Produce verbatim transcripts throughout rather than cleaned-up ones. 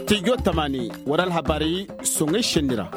Studio Tamani waral habari songe shendira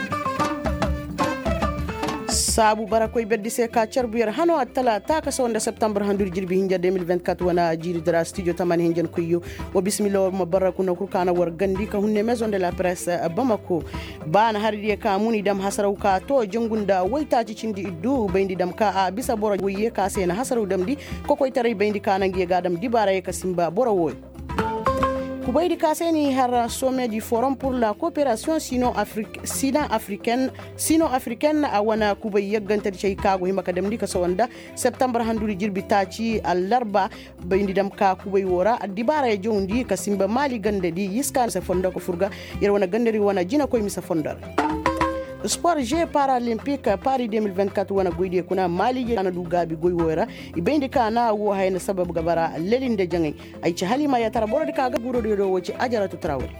sabu barakoy beddi se ka charbiyar hano atala ta ka sonda september handur jirbi hinja deux mille vingt-quatre wana jiri dara studio Tamani hinjan kuyo wa bismillah mabaraku na kurkana war gandi ka hunne maison de la presse Bamako bana haridi ka muni dam hasarau ka to jangunda waita ci cindi iddu bayndi dam ka a bisa boro wiye ka sena hasarau damdi ko koy tare bayndi ka nangi gadam dibara ka simba boro woy Kubaidi Kaseni har sommet du Forum pour la coopération sino-africaine sino-africaine awana Kubai yaggantar Chicago himaka damdi ka sawanda September handuri jirbi taci allarba bayndi dam ka Kubai wora dibara ya jondi ka simba mali gandadi yiska sa fonda ko furga yerwana gandari wana jina koy misa fondar Sport Jeux Paralympique Paris deux mille vingt-quatre wana goyde kuna mali je na dugabi goy wora ibende kana wo hayna sababu gabara lelinde jangai ay ci halima ya tara borodi kaga guro do woci ajaratu trawol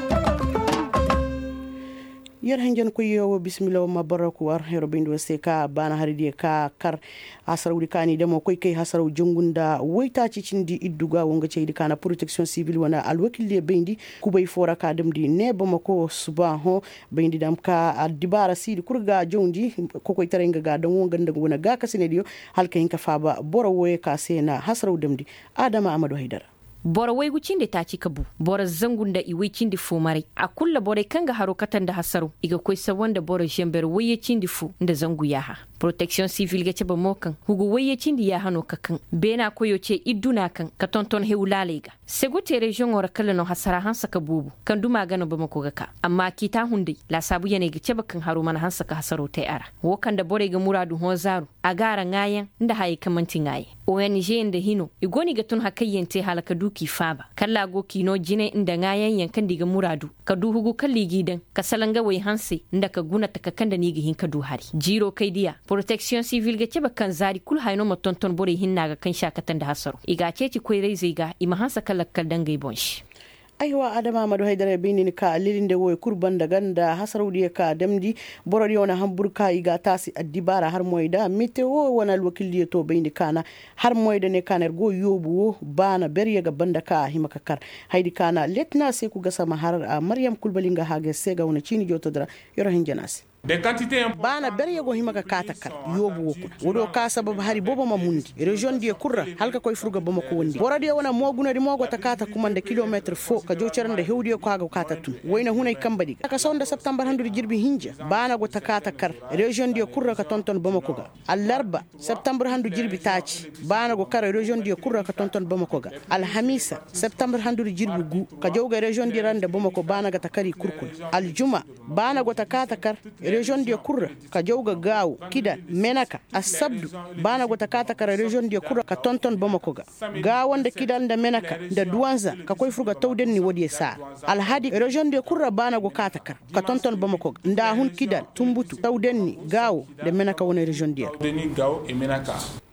yer hanjan ko yowo bismillah ma baraku war hero bindo seka bana haridi ka kar hasarudi kani demo koy kay hasaru jungunda woyta ci cindi idduga wonga ceydi kana protection civile wana alwakilde bendi kubay fora ka demdi ne bamako subaho bendi dam ka dibara sidi kurga jondi ko koy tarenga ga dan wonga ndaga wona ga kasine dio halka hinka faba boro woy ka sena hasaru demdi adama amadou haidara bora waigu cinde ta ci kabu bora zangunda iwe cindi fu mare a kulla bora kanga haro katan da hasaru iga koi sawanda bora jember waye cindi fu da zangu yaha protection civil ga ceba mokan hugu waye cindi ya hano kakan bena koyo ce iduna kan ka tonton hewlalega segute region ora kala no hasara hansa ka bubu kan duma gano ba mako ga ka amma kita hunde la sabu yane ga ceba kan haro mana hansa ka hasaro tai ara wo kan da bora ga muradu hozaru agara ngayen nda hayi kamanti ngaye O N G inda hino igoni ga tun hakayyente halaka duki faba kalla go kino jine inda ngayen yankan diga muradu ka duhugu kalli gidan ka salanga wai hanse inda ka guna takakan da ni ga hinka du hari jiro kai dia protection civil ga ceba kan zari kul hayno matonton bore hinna ga kan shakatan da hasaro iga ce ci koi rai zai ga ima hansa kallakal dangai bonshi aywa adama madu haidara bini ka lilinde woy kurban da ganda hasarudi ka damdi borodi wona hamburka iga tasi addibara har moyda meteo wona wakilli to bini kana har moyda ne kaner go yobu bana beriya ga banda ka himaka kar haidi kana letna se ku gasa mahar maryam kulbalinga hage sega wona chini jotodra yoro hinjanasi de quantité bana beriya go himaka kata kar yobu woku wodo ka sabab hari bobo mamundi region die kurra halka koy furga bama ko wondi borodi wona moguna di mogo takata kumanda kilometre fo ka jocerande hewdi ko haga kata tun wayna hunay kambadi ka sonda september handu jirbi hinja bana go takata kar region die kurra ka tonton bama ko ga allarba september handu jirbi taci bana go kar region die kurra ka tonton bama ko ga alhamisa september handu jirbi gu ka jowga region die rande bama ko bana ga takari kurkul aljuma bana go takata kar region de kurra ka jowga gaaw kida menaka asabdu bana go takata kara region de kurra ka tonton bamako ga gaawande kidal da menaka da duwanza ka koy fuga tawden ni wodi sa alhadi region de kurra bana go kata kar ka tonton bamako nda hun kidal tumbutu tawden ni gaaw da menaka wona region de deni gaaw e menaka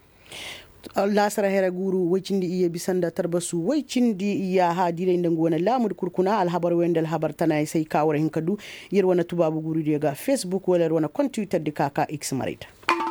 Allah sara hera guru wacindi iye bisanda tarbasu wacindi iya ha dire ndangu wana lamud kurkuna alhabar wendal habar tana sai kawar hinkadu yir wana tubabu guru daga Facebook wala wana kon Twitter de kaka X marita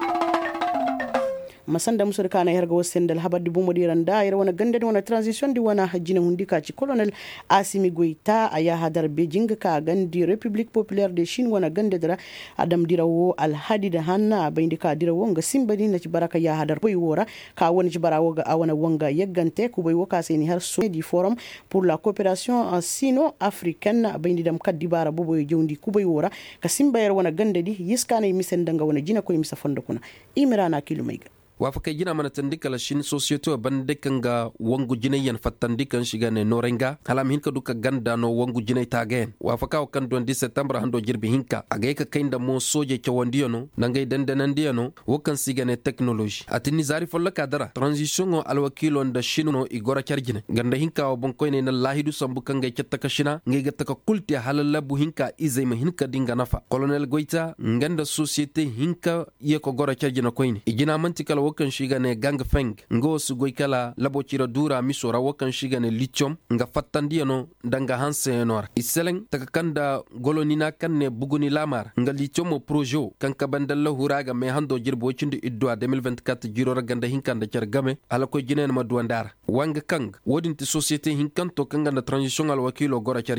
masanda musur kana herga wasen dal habar dibu modiran da yar wana gande wana transition di wana hajjina hundika ci colonel Asimi Goita aya hadar Beijing ka gandi Republic Populaire de Chine wana gande dara adam dirawo alhadi da hanna bayndika dirawo nga simbadi na ci baraka ya hadar boy wora ka woni ci barawo ga awana wanga yeggante ku boy woka seni har so di forum pour la coopération sino-africaine bayndi dam kaddi bara bobo jewndi ku boy wora ka simbayar wana gande di yiskana misen danga wana jina ko misa fonda kuna imirana kilomaiga wafaka jina mana tandika shin société bandekan ga wangu jinayen fatandikan shiga ne norenga halam hinka duka ganda no wangu jinay tagen wafaka o kan don septembre hando jirbi hinka agay ka kainda mo soje ke wandiyo no nangay dandanan diyo no wokan siga ne technology atini zari folla kadara transition o alwakilo nda shinu no igora charjine ganda hinka o bonkoy ne na lahidu sambu kangay chattaka shina ngay gattaka kulti halalla bu hinka izay ma hinka dinga nafa colonel Goita nganda société hinka ye ko gora charjine koyni ijina mantikala wakan shiga ne gang feng ngo su goikala labo chira dura misora wakan shiga ne lithium nga fattandiya no danga hanse nor iseleng takakanda golonina kanne buguni lamar nga lithium o projo kan kabandalla huraga me hando jirbo cindi iddo deux mille vingt-quatre jiro raganda hinkanda cergame ala ko jinen ma duandara wanga kang wodinti société hinkanto kanga na transition al wakilo gora cerjini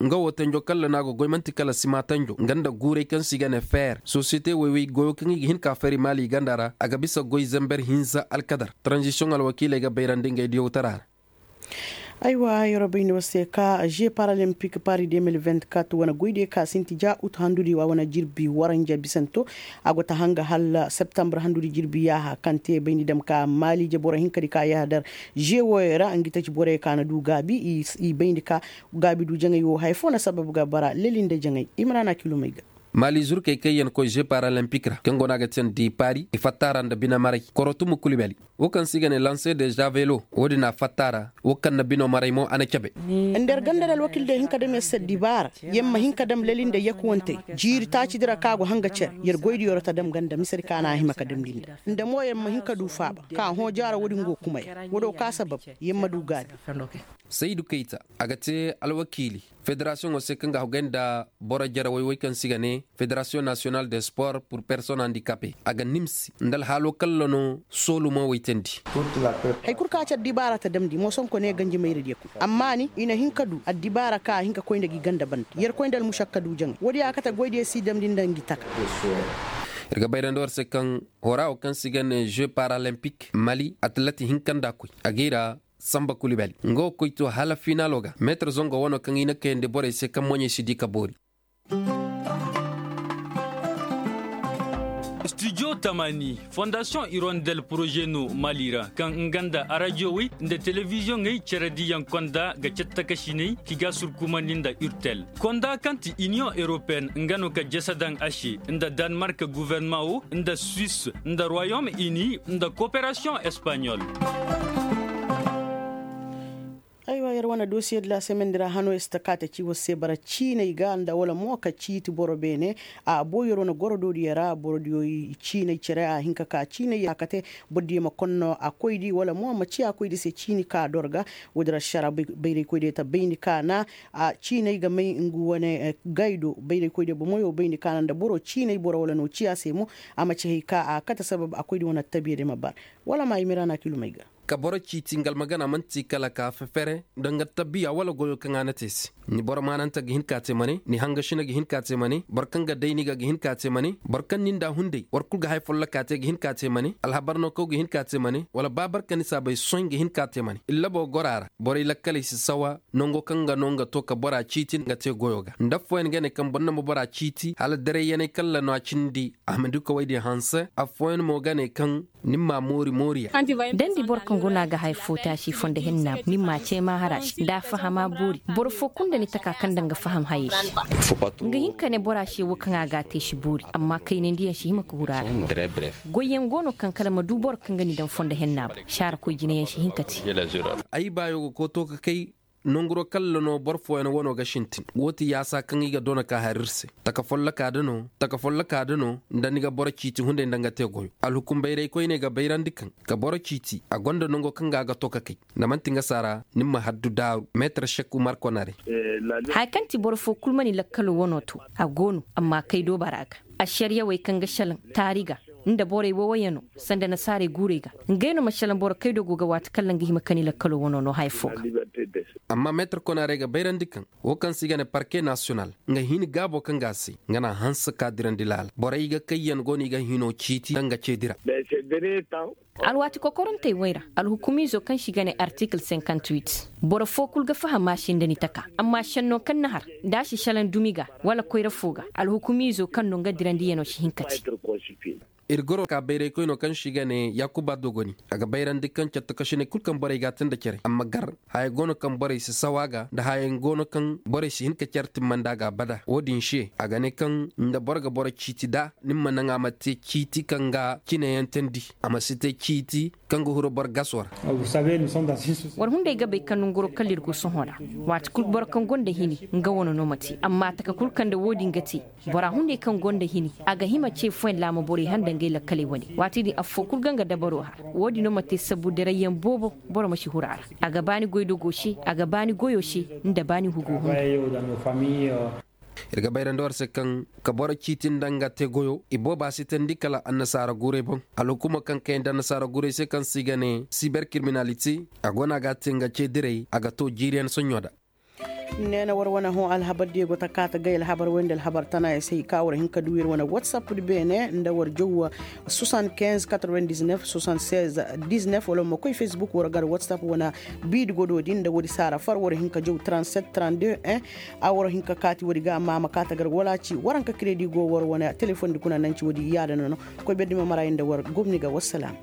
nga wotanjo kala nago goymanti kala simatanjo ganda gure kan sigane fer société wewe goyo kan hin ka feri mali gandara aga bisa goy zamber hinza alkadar transition al wakile ga bayrande ngay diyo tarar aywa yorobini wase ka Jeux Paralympique Paris deux mille vingt-quatre wana goyde ka sintija ut handuri wa wana jirbi waranja bisanto agota hanga hal septembre handuri jirbi ya kante bayni dem ka mali je bora hinkadi ka ya dar je woyera angita ci bore kana du gabi i bayni ka gabi du jangay yo hay fona sababu ga bara lelinde jangay imrana kilomiga mali zur kay kayen ko Jeux Paralympique ra kengo naga ten di Paris e fatara nda bina maray korotumu kulibali o kan sigane lancer de javelot wodina fatara o kan na bino maray mo ana cabe nder gandal wakil de hinka dem seddi bar yemma hinka dem lelinde yakwonte jiri taci dira kago hanga cer yer goydi yorata dem ganda misri kana hima ka dem linda nda mo yemma hinka du faaba ka ho jara wodi ngo kumay wodo ka sabab yemma du gaadi Seydou Keita agate alwakili Fédération Osekanga Hogenda Bora Jara way kan sigane Fédération Nationale des Sports pour Personnes Handicapées aga nimsi ndal halo kallono solu mo waytendi hay kurka ca dibara ta demdi mo son ko ne ganji mayre deku amma ni ina hinkadu ad dibara ka hinka koynde gi ganda bant yer koyndal mushakkadu jang wodi akata goyde si demdi ndangi taka irga bayrandor se kan hora o kan sigane Jeux Paralympiques Mali atleti hinkanda koy agira Samba Kulibali ngo koyto hala finaloga maître zongo wono kan ina kende bore se kam monye sidika bori Studio Tamani Fondation Hirondelle Projet no Malira kan nganda radio wi nde television ngai cheredi yang konda ga chetta kashini kiga surkumaninda urtel konda kanti Union Européenne ngano ka jesadang ashi nda Danemark gouvernement o nda Suisse nda Royaume-Uni nda coopération espagnole. aywa yar wana dossier de la semaine dira hano estakata ci wose bara china iganda wala moka chiti boro bene a boyoro na gorodo yara borodio china chere a hinka ka china yakate boddi ma konno a koydi wala mo ma ci a koydi se chini ka dorga wodra shara bayre koyde ta bayni kana a china ga mai ngu wane gaido bayre koyde bo moyo bayni kana da boro china boro wala no ci a semo ama ci ka a kata sabab a koydi wona tabiyede mabar wala ma imirana kilomaiga ka boro chiti ngal magana manti kala ka fefere danga tabiya wala goyo kangana tesi ni boro mananta gihin kate mane ni hanga shina gihin kate mane barkanga dayni ga gihin kate mane barkan ninda hunde warkul ga hay folla kate gihin kate mane alhabarno ko gihin kate mane wala babar kanisa bay soñ gihin kate mane illa bo gorara boro ila kala si sawa nongo kanga nonga to ka bora chiti ngate goyoga ndafo en gene kam bonna mo bora chiti hala dere yene kala no chindi ahmedu ko waydi hanse afoen mo gane kan nimma mori moriya dandi borkan guna ga haifo ta shi fonda hinna nimma ce ma harash da fahama buri borfo kunda ni taka kan danga faham haye nga hinka ne bora shi wukan ga te shi buri amma kai ne ndiyan shi hima kurara goyen gono kan kala ma dubor kan gani dan fonda hinna shar ko jine shi hinkati ai bayo ko to ka kai nongro kallo no borfo en wono ga shintin woti yasa kan iga dona ka harirse taka folla ka dano taka folla ka dano ndani ga boro chiti hunde ndanga te goyo al hukum bayre ko ine ga bayran dikan ka boro chiti a gonda nongo kan ga ga toka kai na mantinga sara nimma haddu daru metre shekku marko nare hay kanti borfo kulmani lakkalo wono to a gonu amma kai do baraka a shariya wai kan ga shalan tariga inda bore wo wayano sanda na sare gurega ngeno mashalan bor kaydo goga wat kallan gi makani la kalo wono no hayfo amma metr konare ga bayran dikan wo kan sigane parquet national nga hini gabo kan gasi ngana hansa kadiran dilal bore ga kayyan goni ga hino chiti danga cedira alwati ko koronte wayra al hukumizo kan shigane article cinquante-huit bor fokul ga fahama shindani taka amma shanno kan nahar dashi shalan dumiga wala koyra foga al hukumizo kan no ngadirandi yeno shi hinkati irgoro ka bayre ko no kan shigane yakuba dogoni aga bayran dikkan chatta kashine kulkan bare gatin da kere amma gar hay gono kan bare si sawaga da hay gono kan bare si hinka certi mandaga bada odin she aga ne kan nda borga bore chiti da nimma nanga mate chiti kanga kine yantendi amma site chiti kango huro bor gaswar war hunde gabe kan ngoro kalir go sohora wat kul bor kan gonda hini nga wono no mati amma taka kul kan da wodi ngati bora hunde kan gonda hini aga hima ce fuen lama bore handa ngela kale woni wati di afo kul ganga da baro ha wodi no mati sabu dere yem bobo boro mashi hurara aga bani goydo goshi aga bani goyoshi nda bani hugo irga bayran dor se kan ka boro chitin danga te goyo ibo ba sitendi kala annasara gure bon alukuma kan kay annasara gure se kan sigane cybercriminality agona ga tinga che direi aga to jirian sonyoda nena war wana ho al habar de gota kata gayel habar wendel habar tana e sey kawra hinka duwir wana whatsapp di bene nda war jowa soixante-quinze quatre-vingt-dix-neuf soixante-seize dix-neuf wala mo koy facebook war gar whatsapp wana bid godo din da wodi sara far war hinka jow trente-sept trente-deux un a war hinka kati wodi ga mama kata gar wala ci waranka credit go war wana telephone di kuna nanci wodi yada nono koy beddi ma mara inda war gomni ga wassalam.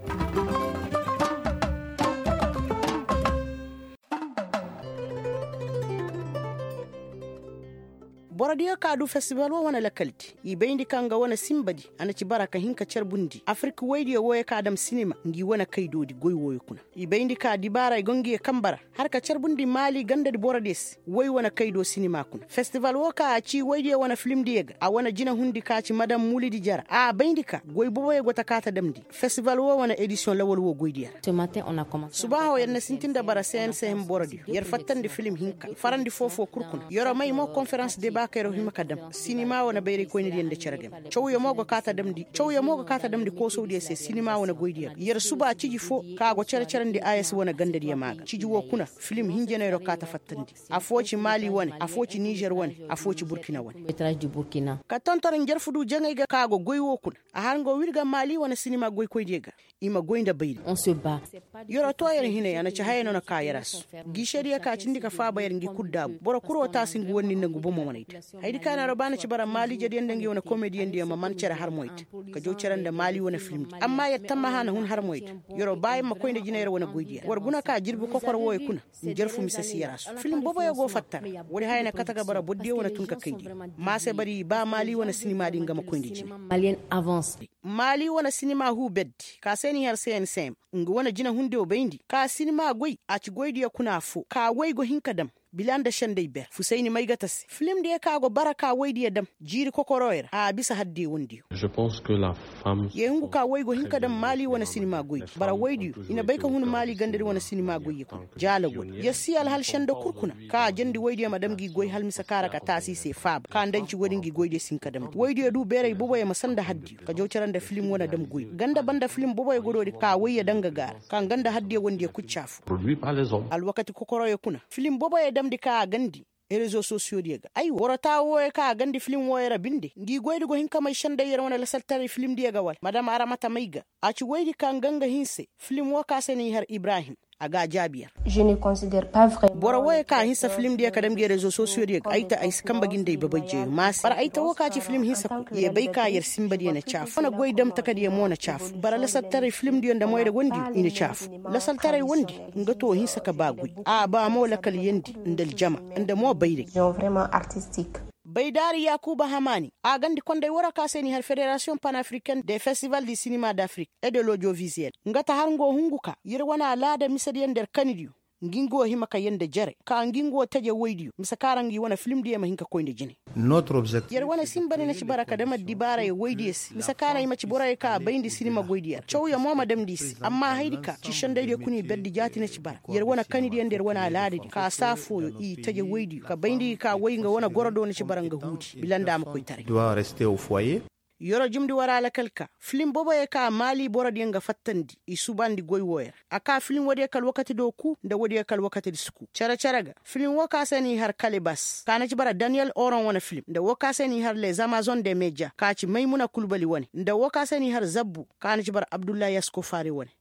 boradiyo kadu festival wo wana lakalti ibeindi kanga wana simbadi anaci baraka hinka cerbundi afrika waydiyo woye kadam cinema ngi wana kaydodi goy woyo kuna ibeindi ka dibara gongi kambara har ka cerbundi mali gandadi borades woy wana kaydo cinema kuna festival wo ka ci waydiyo wana film diega a wana jina hundi ka ci madam mulidi jara a beindi ka goy boboye gota kata damdi festival wo wana edition lawol wo goydiya ce matin on a commencé subaho yanna sintinda bara C N C hem boradiyo yer fattande film hinka farandi fofo kurkuna yoro may mo conférence débat kero hima kadam sinima wana bayri ko ni yende ceragem chow yo mogo kata damdi chow yo mogo kata damdi ko sowdi se sinima wana goydi yer suba ciji fo kago cere cerandi ayes wana gandadi ya maga ciji wo kuna film hinjene ro kata fattandi afoci mali wane afoci niger wane afoci burkina wane métrage du burkina ka tontoren jarfudu jangay ga kago goy wo kuna a hango wirga mali wana sinima goy koy diga ima goynda bayri on se bat yoro to yer hine yana ci hayeno na kayaras gisheriya ka cindi ka fa bayar ngi kuddabu boro kuro ta singu wonni nangu bomo wonayta haydi kana robana ci bara mali jadi ndangi wona comedy ndi ma man cere har moyt ka jow cerande mali wona film amma ya tamma hana hun har moyt yoro bay ma koynde jinere wona goydiya war guna ka jirbu kokor woy kuna jerfu mi sasi yaras film bobo yo go fattar wori hayna kataga bara boddi wona tun ka kaydi ma se bari ba mali wona cinema di ngama koynde jini malien avance mali wona cinema hu beddi ka seni har sen sem ngi wona jina hunde o bendi ka cinema goy a ci goydiya kuna fu ka way go hinkadam bilanda shandai ber fusaini mai gatas film da ya kago baraka waidi dam jiri kokoroyar a bisa hadde wondi je pense que la femme ye hungu ka waygo hinka dam mali wana sinima goyi bara waidi ina baika hun mali gandari wana sinima goyi ko jala go yasi al hal shanda kurkuna ka jandi waidi madam gi goyi hal misakara ka tasi se fab ka danci wadin gi goyi de sinka dam waidi du bere bobo ya masanda haddi ka jawcaran da film wana dam goyi ganda banda film bobo ya gododi ka wayya danga gar kan ganda hadde wondi kuccafu produit par les hommes al wakati kokoroye kuna film bobo ya dam di ka gandi e réseaux sociaux diega ay worata woye ka gandi film woyera binde ngi goydi go hinka may shanda yera wona la saltare film diega wal madame aramata mayga aci woydi kan ganga hinse film wo ka seni har ibrahim aga jabiyar je ne considère pas vraiment bora woye ka hinsa film diega kadam ge réseaux sociaux diega ayta ay skamba ginde babaje mas bara ayta wo ka ci film hinsa ye bay ka yer simba diena chaf wona goydam takadi ye mona chaf bara la saltare film dienda moyde gondi ina chaf la saltare wondi ngato hinsa ka bagui a ba mo la kal yendi ndel jama nda mo bayde vraiment artistique Baydari Yakuba Hamani a gandi konde wora kaseni har Fédération panafricaine des festivals du cinéma d'Afrique et de l'audiovisuel ngata har ngo hunguka yirwana laada misadiyen der kanidiyo ngingo himaka yende jare ka ngingo taje woydiyo misakarangi wana film diye mahinka koynde jini notre objectif yer wana simbane na ci baraka dama dibara ye woydiyes misakara yima ci boray ka bayndi cinema goydiyar chow ya moma dem dis amma haydika ci shandayde kuni beddi jati na ci bara yer wana kanidiyen der wana laade ka safo yo i taje woydiyo ka bayndi ka woynga wana gorodo na ci baranga huti bilanda ma koy tare doit rester au foyer yoro jumdi wara kalka film bobo e ka mali borodi nga fattandi i subandi goy woyer aka film wodi kal wakati do ku nda wodi kal wakati disku cara caraga film waka seni har kalibas kana ci bara Daniel Oron wana film nda waka seni har les Amazon des Media ka ci Maimuna Kulbali woni nda waka seni har Zabbu kana ci bara Abdullah Yasko Fare woni